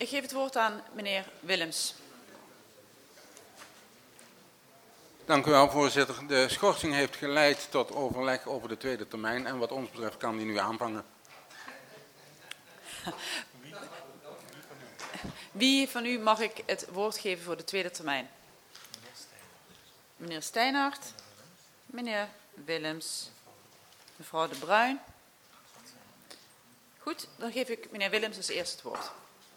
Ik geef het woord aan meneer Willems. Dank u wel, voorzitter. De schorsing heeft geleid tot overleg over de tweede termijn en wat ons betreft kan die nu aanvangen. Wie van u mag ik het woord geven voor de tweede termijn? Meneer Steinhardt, meneer Willems, mevrouw De Bruin. Goed, dan geef ik meneer Willems als eerste het woord.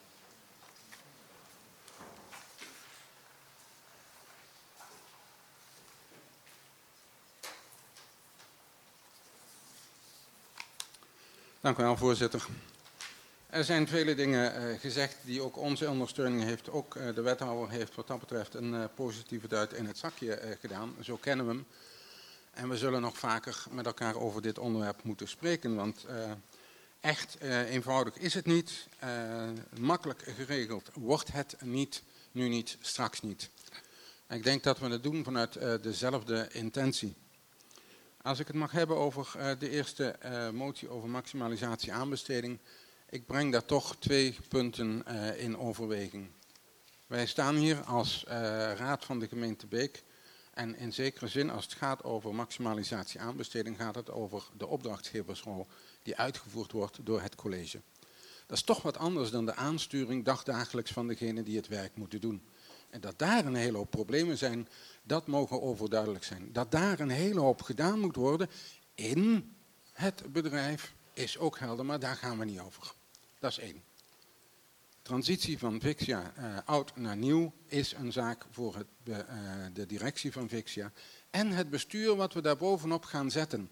Dank u wel, voorzitter. Er zijn vele dingen gezegd die ook onze ondersteuning heeft. Ook de wethouder heeft wat dat betreft een positieve duit in het zakje gedaan. Zo kennen we hem. En we zullen nog vaker met elkaar over dit onderwerp moeten spreken. Want echt eenvoudig is het niet. Makkelijk geregeld wordt het niet. Nu niet, straks niet. En ik denk dat we het doen vanuit dezelfde intentie. Als ik het mag hebben over de eerste motie over maximalisatie aanbesteding. Ik breng daar toch 2 punten in overweging. Wij staan hier als raad van de gemeente Beek. En in zekere zin, als het gaat over maximalisatie aanbesteding, gaat het over de opdrachtgeversrol die uitgevoerd wordt door het college. Dat is toch wat anders dan de aansturing dagdagelijks van degene die het werk moeten doen. En dat daar een hele hoop problemen zijn, dat mogen overduidelijk zijn. Dat daar een hele hoop gedaan moet worden in het bedrijf is ook helder, maar daar gaan we niet over. Dat is 1. Transitie van Vixia oud naar nieuw is een zaak voor de directie van Vixia. En het bestuur wat we daar bovenop gaan zetten.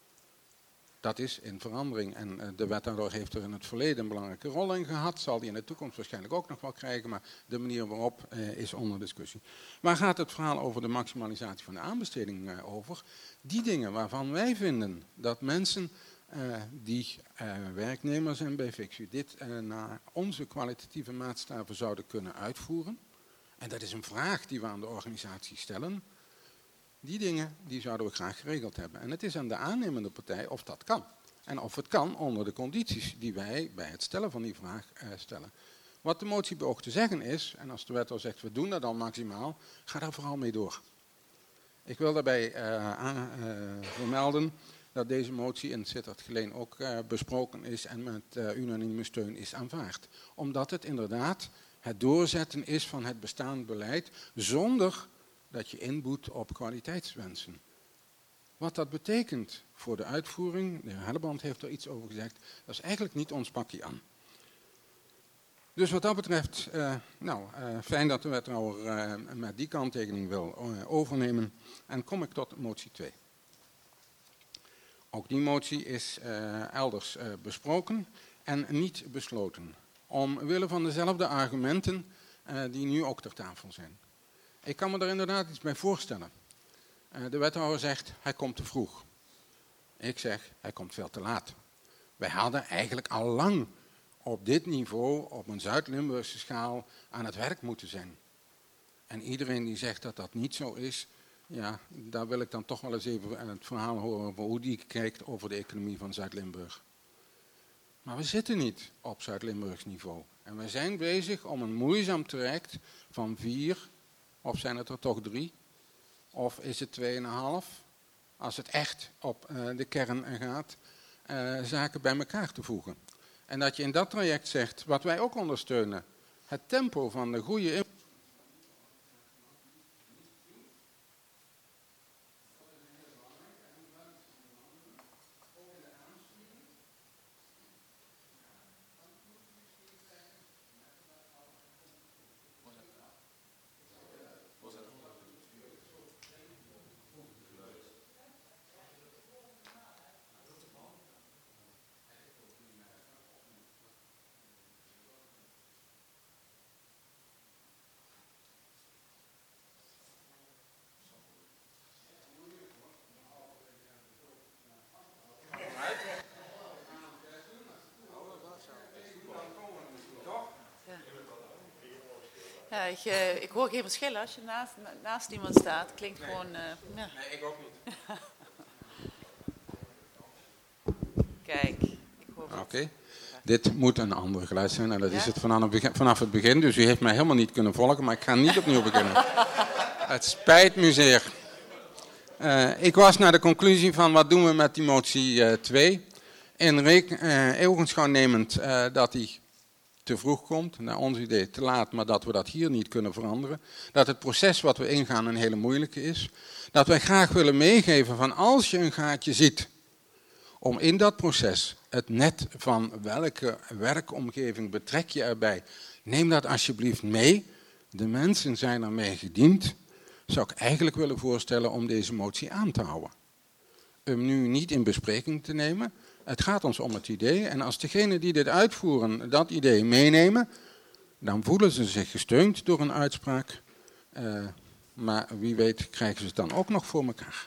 Dat is in verandering en de wethouder heeft er in het verleden een belangrijke rol in gehad. Zal die in de toekomst waarschijnlijk ook nog wel krijgen, maar de manier waarop is onder discussie. Waar gaat het verhaal over de maximalisatie van de aanbesteding over? Die dingen waarvan wij vinden dat mensen die werknemer zijn bij Vixia dit naar onze kwalitatieve maatstaven zouden kunnen uitvoeren. En dat is een vraag die we aan de organisatie stellen. Die dingen die zouden we graag geregeld hebben. En het is aan de aannemende partij of dat kan. En of het kan onder de condities die wij bij het stellen van die vraag stellen. Wat de motie beoogt te zeggen is, en als de wethouder zegt we doen dat al maximaal, ga daar vooral mee door. Ik wil daarbij vermelden dat deze motie in Sittard-Geleen ook besproken is en met unanieme steun is aanvaard. Omdat het inderdaad het doorzetten is van het bestaand beleid zonder dat je inboet op kwaliteitswensen. Wat dat betekent voor de uitvoering, de heer Helleband heeft er iets over gezegd, dat is eigenlijk niet ons pakje aan. Dus wat dat betreft, fijn dat de wethouder met die kanttekening wil overnemen. En kom ik tot motie 2. Ook die motie is elders besproken en niet besloten. Omwille van dezelfde argumenten die nu ook ter tafel zijn. Ik kan me er inderdaad iets bij voorstellen. De wethouder zegt, hij komt te vroeg. Ik zeg, hij komt veel te laat. Wij hadden eigenlijk al lang op dit niveau, op een Zuid-Limburgse schaal, aan het werk moeten zijn. En iedereen die zegt dat dat niet zo is, ja, daar wil ik dan toch wel eens even het verhaal horen over hoe die kijkt over de economie van Zuid-Limburg. Maar we zitten niet op Zuid-Limburgs niveau. En we zijn bezig om een moeizaam traject van 4, of zijn het er toch 3, of is het 2,5, als het echt op de kern gaat, zaken bij elkaar te voegen. En dat je in dat traject zegt, wat wij ook ondersteunen, het tempo van de goede Ja, ik hoor geen verschil als je naast iemand staat. Klinkt gewoon... ja. Nee, ik ook niet. Kijk, ik hoor het. Oké. Dit moet een ander geluid zijn en dat is Ja? het vanaf het begin. Dus u heeft mij helemaal niet kunnen volgen, maar ik ga niet opnieuw beginnen. Het spijt me zeer. Ik was naar de conclusie van wat doen we met die motie 2. In ogenschouw nemend dat die te vroeg komt, naar ons idee te laat, maar dat we dat hier niet kunnen veranderen. Dat het proces wat we ingaan een hele moeilijke is. Dat wij graag willen meegeven van als je een gaatje ziet, om in dat proces het net van welke werkomgeving betrek je erbij, neem dat alsjeblieft mee. De mensen zijn ermee gediend. Zou ik eigenlijk willen voorstellen om deze motie aan te houden. Hem nu niet in bespreking te nemen. Het gaat ons om het idee. En als degenen die dit uitvoeren dat idee meenemen, dan voelen ze zich gesteund door een uitspraak. Maar wie weet krijgen ze het dan ook nog voor elkaar.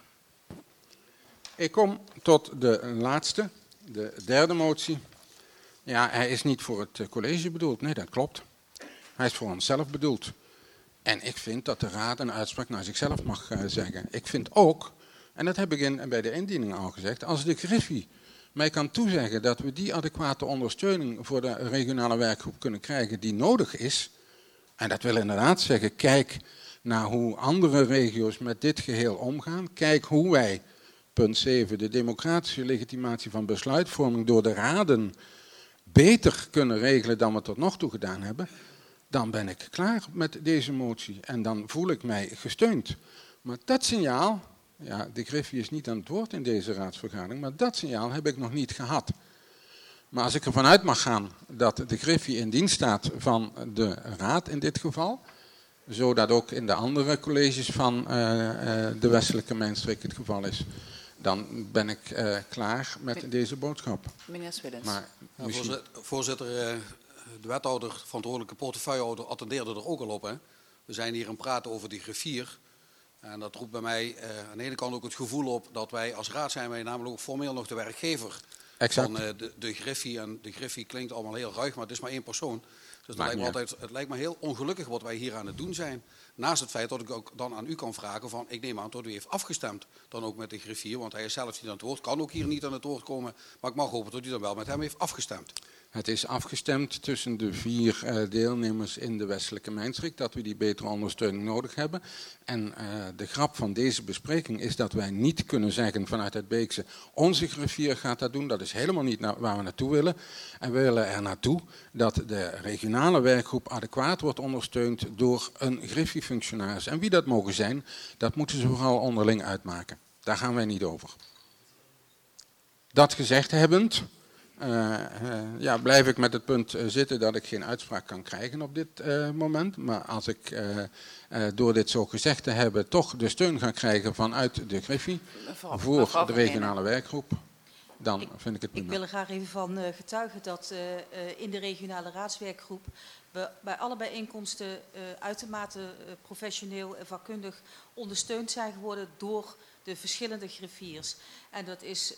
Ik kom tot de laatste, de derde motie. Ja, hij is niet voor het college bedoeld. Nee, dat klopt. Hij is voor onszelf bedoeld. En ik vind dat de Raad een uitspraak naar zichzelf mag zeggen. Ik vind ook, en dat heb ik bij de indiening al gezegd, als de Griffie mij kan toezeggen dat we die adequate ondersteuning voor de regionale werkgroep kunnen krijgen die nodig is, en dat wil inderdaad zeggen, kijk naar hoe andere regio's met dit geheel omgaan, kijk hoe wij, punt 7, de democratische legitimatie van besluitvorming door de raden beter kunnen regelen dan we tot nog toe gedaan hebben, dan ben ik klaar met deze motie en dan voel ik mij gesteund. Maar dat signaal, ja, de Griffie is niet aan het woord in deze raadsvergadering, maar dat signaal heb ik nog niet gehad. Maar als ik ervan uit mag gaan dat de Griffie in dienst staat van de raad in dit geval, zodat ook in de andere colleges van de westelijke mijnstreek het geval is, dan ben ik klaar met deze boodschap. Meneer Swillens. Maar Voorzitter, de wethouder, verantwoordelijke portefeuillehouder, attendeerde er ook al op. Hè? We zijn hier aan het praten over die griffier. En dat roept bij mij aan de ene kant ook het gevoel op dat wij als raad zijn wij namelijk ook formeel nog de werkgever van de Griffie. En de Griffie klinkt allemaal heel ruig, maar het is maar één persoon. Dus het lijkt me heel ongelukkig wat wij hier aan het doen zijn. Naast het feit dat ik ook dan aan u kan vragen van, ik neem aan dat u heeft afgestemd dan ook met de griffier. Want hij is zelf niet aan het woord, kan ook hier niet aan het woord komen. Maar ik mag hopen dat u dan wel met hem heeft afgestemd. Het is afgestemd tussen de 4 deelnemers in de westelijke mijnstreek dat we die betere ondersteuning nodig hebben. En de grap van deze bespreking is dat wij niet kunnen zeggen vanuit het Beekse, onze griffier gaat dat doen. Dat is helemaal niet waar we naartoe willen. En we willen er naartoe dat de regionale werkgroep adequaat wordt ondersteund door een griffiefunctionaris. En wie dat mogen zijn, dat moeten ze vooral onderling uitmaken. Daar gaan wij niet over. Dat gezegd hebbend, blijf ik met het punt zitten dat ik geen uitspraak kan krijgen op dit moment. Maar als ik door dit zo gezegd te hebben toch de steun ga krijgen vanuit de Griffie voor de regionale werkgroep, dan vind ik het prima. Ik wil er graag even van getuigen dat in de regionale raadswerkgroep we bij alle bijeenkomsten uitermate professioneel en vakkundig ondersteund zijn geworden door de verschillende griffiers. En dat is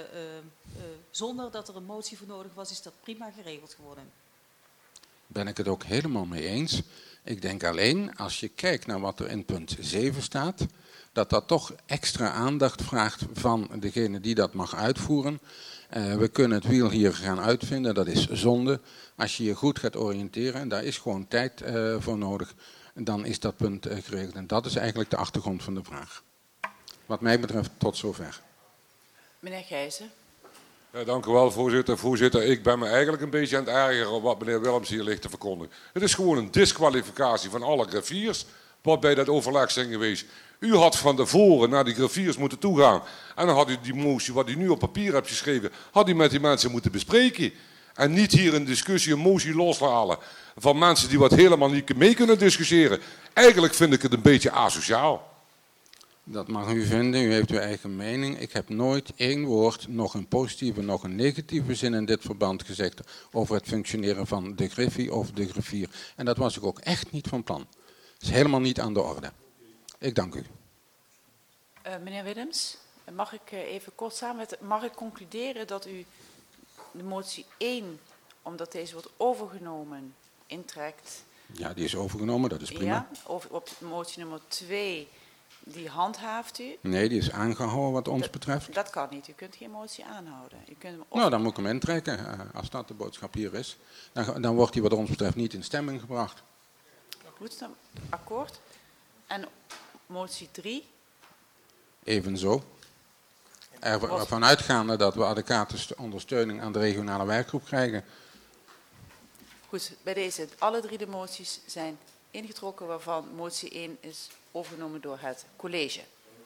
zonder dat er een motie voor nodig was, is dat prima geregeld geworden. Ben ik het ook helemaal mee eens. Ik denk alleen, als je kijkt naar wat er in punt 7 staat, dat dat toch extra aandacht vraagt van degene die dat mag uitvoeren. We kunnen het wiel hier gaan uitvinden, dat is zonde. Als je je goed gaat oriënteren, en daar is gewoon tijd voor nodig, dan is dat punt geregeld. En dat is eigenlijk de achtergrond van de vraag. Wat mij betreft tot zover. Meneer Gijzen. Ja, dank u wel, voorzitter. Voorzitter, ik ben me eigenlijk een beetje aan het ergeren op wat meneer Willems hier ligt te verkondigen. Het is gewoon een disqualificatie van alle griffiers wat bij dat overleg zijn geweest. U had van tevoren naar die griffiers moeten toegaan. En dan had u die motie, wat u nu op papier hebt geschreven, had u met die mensen moeten bespreken. En niet hier een discussie, een motie loshalen van mensen die wat helemaal niet mee kunnen discussiëren. Eigenlijk vind ik het een beetje asociaal. Dat mag u vinden, u heeft uw eigen mening. Ik heb nooit één woord, nog een positieve, nog een negatieve zin in dit verband gezegd over het functioneren van de Griffie of de griffier. En dat was ik ook echt niet van plan. Dat is helemaal niet aan de orde. Ik dank u. Meneer Willems, mag ik even kort samenvatten? Mag ik concluderen dat u de motie 1, omdat deze wordt overgenomen, intrekt? Ja, die is overgenomen, dat is prima. Ja, op motie nummer 2 Die handhaaft u. Nee, die is aangehouden wat ons betreft. Dat kan niet. U kunt geen motie aanhouden. U kunt hem Nou, dan moet ik hem intrekken, als dat de boodschap hier is. Dan wordt die wat ons betreft niet in stemming gebracht. Goed, dan akkoord. En motie 3. Evenzo. Ervan uitgaande dat we adequate ondersteuning aan de regionale werkgroep krijgen. Goed, bij deze, alle 3 de moties zijn ingetrokken, waarvan motie 1 is overgenomen door het college.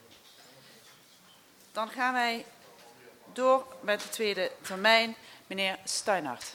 Dan gaan wij door met de tweede termijn. Meneer Steinhardt.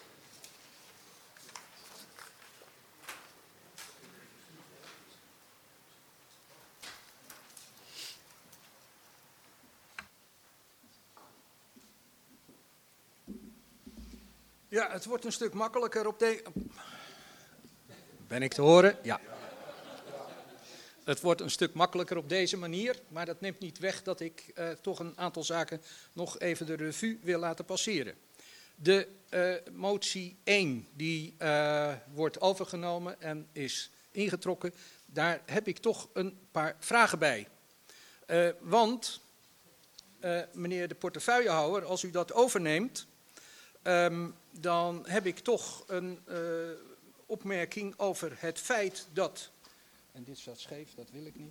Ja, het wordt een stuk makkelijker op deze... Ben ik te horen? Ja. Het wordt een stuk makkelijker op deze manier, maar dat neemt niet weg dat ik toch een aantal zaken nog even de revue wil laten passeren. De motie 1 die wordt overgenomen en is ingetrokken, daar heb ik toch een paar vragen bij. Want, meneer de portefeuillehouder, als u dat overneemt, dan heb ik toch een opmerking over het feit dat... En dit staat scheef, dat wil ik niet.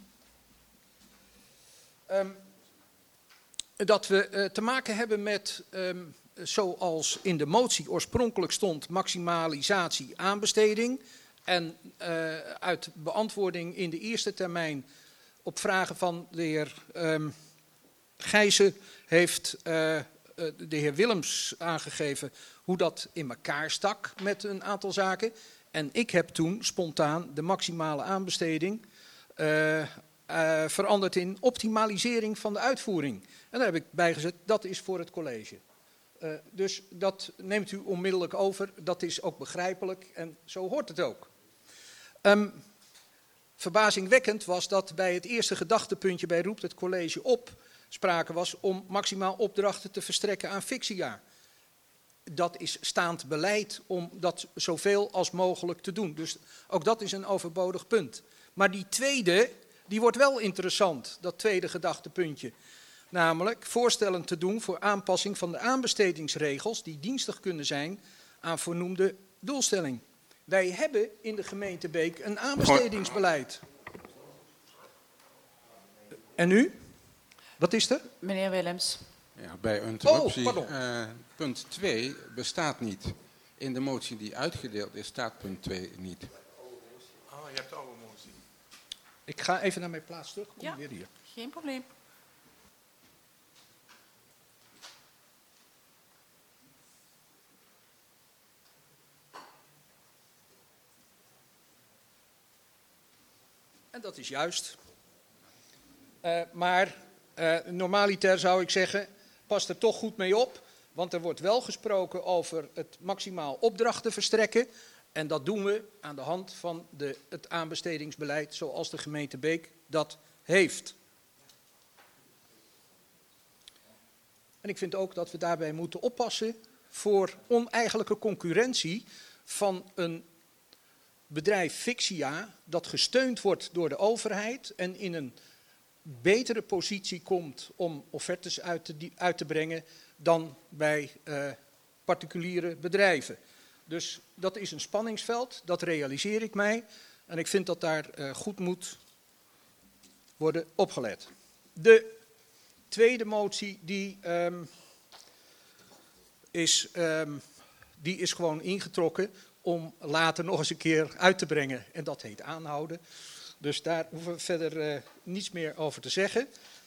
Dat we te maken hebben met, zoals in de motie oorspronkelijk stond, maximalisatie aanbesteding. En uit beantwoording in de eerste termijn op vragen van de heer Gijzen heeft de heer Willems aangegeven hoe dat in elkaar stak met een aantal zaken. En ik heb toen spontaan de maximale aanbesteding veranderd in optimalisering van de uitvoering. En daar heb ik bijgezet, dat is voor het college. Dus dat neemt u onmiddellijk over, dat is ook begrijpelijk en zo hoort het ook. Verbazingwekkend was dat bij het eerste gedachtepuntje bij Roept het College op sprake was om maximaal opdrachten te verstrekken aan Fixia. Dat is staand beleid om dat zoveel als mogelijk te doen. Dus ook dat is een overbodig punt. Maar die tweede, die wordt wel interessant, dat tweede gedachtepuntje. Namelijk voorstellen te doen voor aanpassing van de aanbestedingsregels die dienstig kunnen zijn aan voornoemde doelstelling. Wij hebben in de gemeente Beek een aanbestedingsbeleid. En nu? Wat is er? Meneer Willems. Ja, bij interruptie. Oh, punt 2 bestaat niet. In de motie die uitgedeeld is, staat punt 2 niet. Oh, je hebt de oude motie. Ik ga even naar mijn plaats terug. Kom Ja, weer hier. geen probleem. En dat is juist. Maar normaliter zou ik zeggen, pas er toch goed mee op. Want er wordt wel gesproken over het maximaal opdrachten verstrekken. En dat doen we aan de hand van het aanbestedingsbeleid zoals de gemeente Beek dat heeft. En ik vind ook dat we daarbij moeten oppassen voor oneigenlijke concurrentie van een bedrijf Fixia dat gesteund wordt door de overheid en in een betere positie komt om offertes uit te brengen dan bij particuliere bedrijven. Dus dat is een spanningsveld, dat realiseer ik mij. En ik vind dat daar goed moet worden opgelet. De tweede motie die is gewoon ingetrokken om later nog eens een keer uit te brengen. En dat heet aanhouden. Dus daar hoeven we verder niets meer over te zeggen.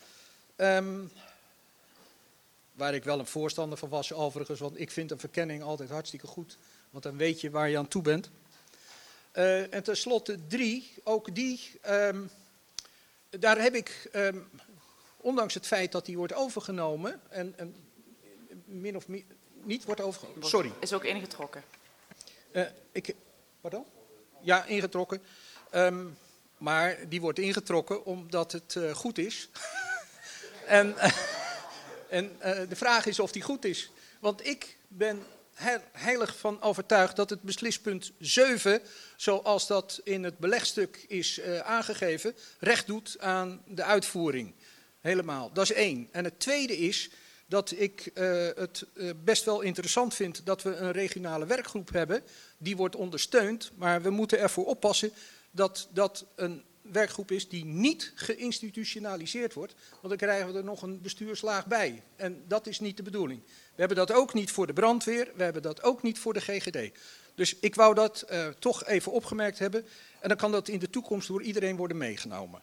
Waar ik wel een voorstander van was overigens, want ik vind een verkenning altijd hartstikke goed. Want dan weet je waar je aan toe bent. En tenslotte 3, ook die, daar heb ik, ondanks het feit dat die wordt overgenomen, en min of meer niet wordt overgenomen, sorry. Is ook ingetrokken. Pardon? Ja, ingetrokken. Maar die wordt ingetrokken omdat het goed is. En de vraag is of die goed is. Want ik ben heilig van overtuigd dat het beslispunt 7, zoals dat in het belegstuk is aangegeven, recht doet aan de uitvoering. Helemaal, dat is 1. En het tweede is dat ik het best wel interessant vind dat we een regionale werkgroep hebben. Die wordt ondersteund, maar we moeten ervoor oppassen dat dat een werkgroep is die niet geïnstitutionaliseerd wordt. Want dan krijgen we er nog een bestuurslaag bij. En dat is niet de bedoeling. We hebben dat ook niet voor de brandweer, we hebben dat ook niet voor de GGD. Dus ik wou dat toch even opgemerkt hebben. En dan kan dat in de toekomst door iedereen worden meegenomen.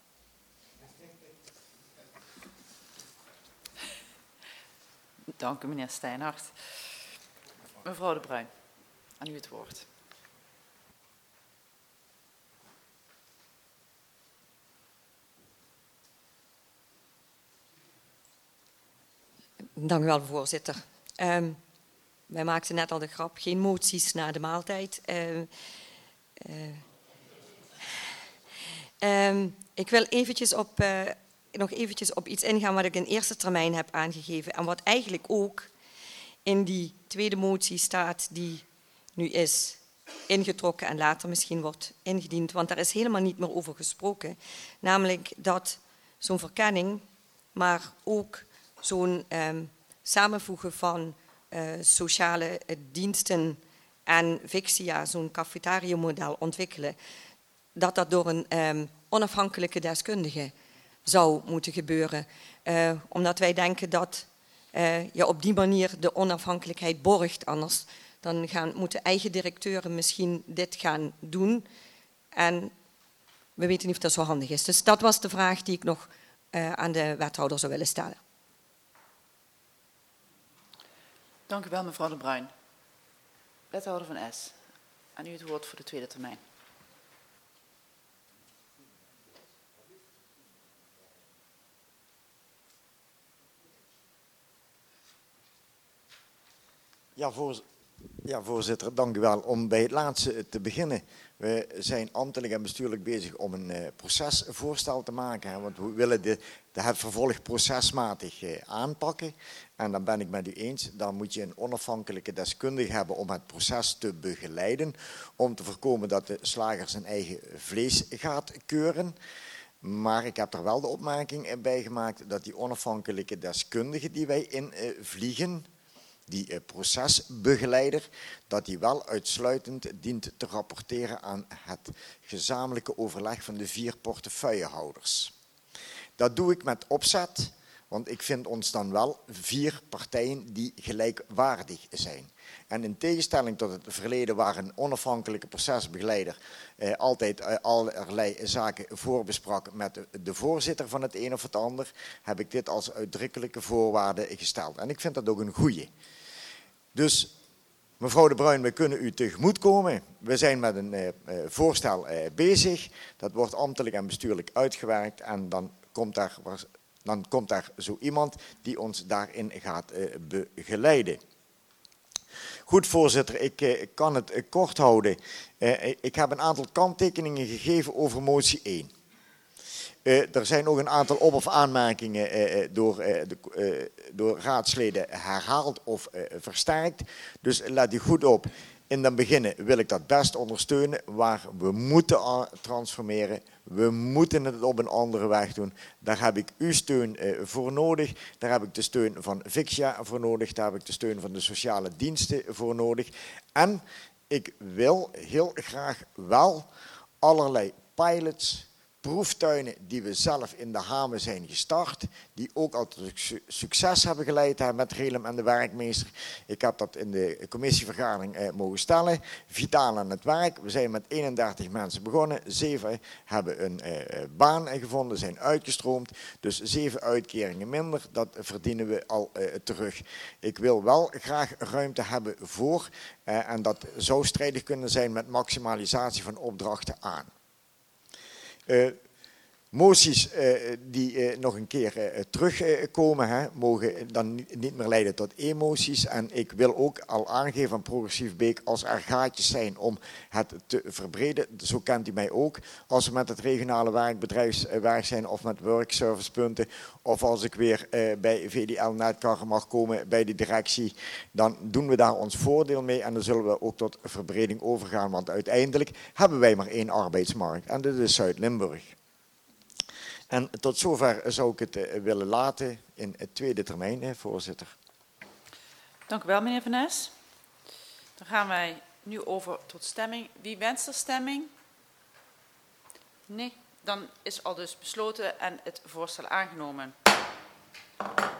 Dank u, meneer Steinhardt. Mevrouw De Bruin, aan u het woord. Dank u wel, voorzitter. Wij maakten net al de grap, geen moties na de maaltijd. Ik wil nog eventjes op iets ingaan wat ik in eerste termijn heb aangegeven. En wat eigenlijk ook in die tweede motie staat die nu is ingetrokken en later misschien wordt ingediend. Want daar is helemaal niet meer over gesproken. Namelijk dat zo'n verkenning, maar ook zo'n samenvoegen van sociale diensten en Vixia, zo'n cafetariumodel ontwikkelen, dat dat door een onafhankelijke deskundige zou moeten gebeuren. Omdat wij denken dat je op die manier de onafhankelijkheid borgt. Anders dan moeten eigen directeuren misschien dit gaan doen. En we weten niet of dat zo handig is. Dus dat was de vraag die ik nog aan de wethouder zou willen stellen. Dank u wel, mevrouw De Bruin. Wethouder Van Es, aan u het woord voor de tweede termijn. Ja, voorzitter, dank u wel. Om bij het laatste te beginnen. We zijn ambtelijk en bestuurlijk bezig om een procesvoorstel te maken. Want we willen het vervolg procesmatig aanpakken. En dan ben ik met u eens, dan moet je een onafhankelijke deskundige hebben om het proces te begeleiden. Om te voorkomen dat de slager zijn eigen vlees gaat keuren. Maar ik heb er wel de opmerking bij gemaakt dat die onafhankelijke deskundige die wij invliegen, die procesbegeleider, dat die wel uitsluitend dient te rapporteren aan het gezamenlijke overleg van de 4 portefeuillehouders. Dat doe ik met opzet, want ik vind ons dan wel 4 partijen die gelijkwaardig zijn. En in tegenstelling tot het verleden waar een onafhankelijke procesbegeleider altijd allerlei zaken voorbesprak met de voorzitter van het een of het ander, heb ik dit als uitdrukkelijke voorwaarde gesteld. En ik vind dat ook een goeie. Dus mevrouw De Bruin, we kunnen u tegemoetkomen. We zijn met een voorstel bezig. Dat wordt ambtelijk en bestuurlijk uitgewerkt en dan komt daar zo iemand die ons daarin gaat begeleiden. Goed, voorzitter, ik kan het kort houden. Ik heb een aantal kanttekeningen gegeven over motie 1. Er zijn ook een aantal op- of aanmerkingen door raadsleden herhaald of versterkt. Dus let u goed op. In het begin wil ik dat best ondersteunen, waar we moeten transformeren. We moeten het op een andere weg doen. Daar heb ik uw steun voor nodig. Daar heb ik de steun van Vixia voor nodig. Daar heb ik de steun van de sociale diensten voor nodig. En ik wil heel graag wel allerlei pilots, proeftuinen die we zelf in de Hamen zijn gestart, die ook al tot succes hebben geleid met Relem en de werkmeester. Ik heb dat in de commissievergadering mogen stellen. Vitaal aan het werk. We zijn met 31 mensen begonnen. 7 hebben een baan gevonden, zijn uitgestroomd. Dus 7 uitkeringen minder, dat verdienen we al terug. Ik wil wel graag ruimte hebben voor, en dat zou strijdig kunnen zijn met maximalisatie van opdrachten aan. Moties die nog een keer terugkomen, mogen dan niet meer leiden tot e-moties. En ik wil ook al aangeven aan Progressief Beek, als er gaatjes zijn om het te verbreden, zo kent u mij ook. Als we met het regionale bedrijfswerk zijn of met workservicepunten, of als ik weer bij VDL Netcar mag komen bij de directie, dan doen we daar ons voordeel mee en dan zullen we ook tot verbreding overgaan. Want uiteindelijk hebben wij maar één arbeidsmarkt en dat is Zuid-Limburg. En tot zover zou ik het willen laten in het tweede termijn, voorzitter. Dank u wel, meneer Van Nes. Dan gaan wij nu over tot stemming. Wie wenst er stemming? Nee, dan is al dus besloten en het voorstel aangenomen.